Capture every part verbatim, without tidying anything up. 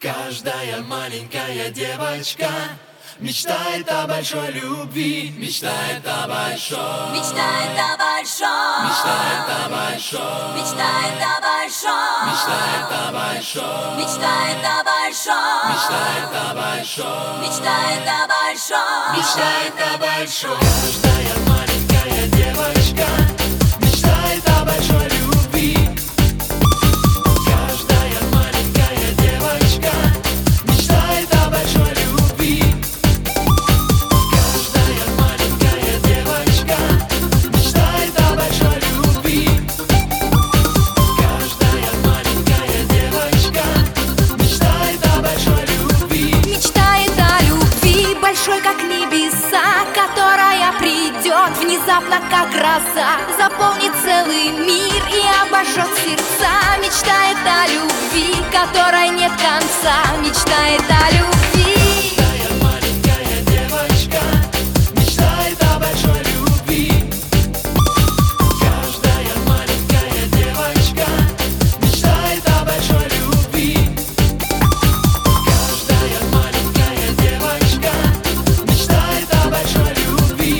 Каждая маленькая девочка мечтает о большой любви, мечтает о большом, мечтает о большом, мечтает о большом, мечтает о большом, мечтает о большом, мечтает о большом, мечтает о большом, мечтает о большом, мечтает о большом. Каждая маленькая девочка мечтает о большой любви. Каждая маленькая девочка мечтает о большой любви. Каждая маленькая девочка мечтает о большой любви. Каждая маленькая девочка мечтает о большой любви. мечтает о любви большой, как небеса, которая придет внезапно, как гроза, заполнит целый мир и обожжет сердца. Мечтает о любви, которой нет конца, мечтает о любви. Каждая маленькая девочка мечтает о большой любви. Каждая маленькая девочка мечтает о большой любви. Каждая маленькая девочка мечтает о большой любви.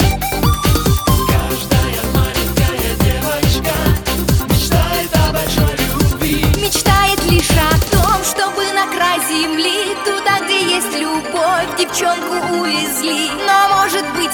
Каждая маленькая девочка мечтает о большой любви. Мечтает лишь о том, чтобы на край земли, туда, где есть любовь, девчонку увезли. Но может быть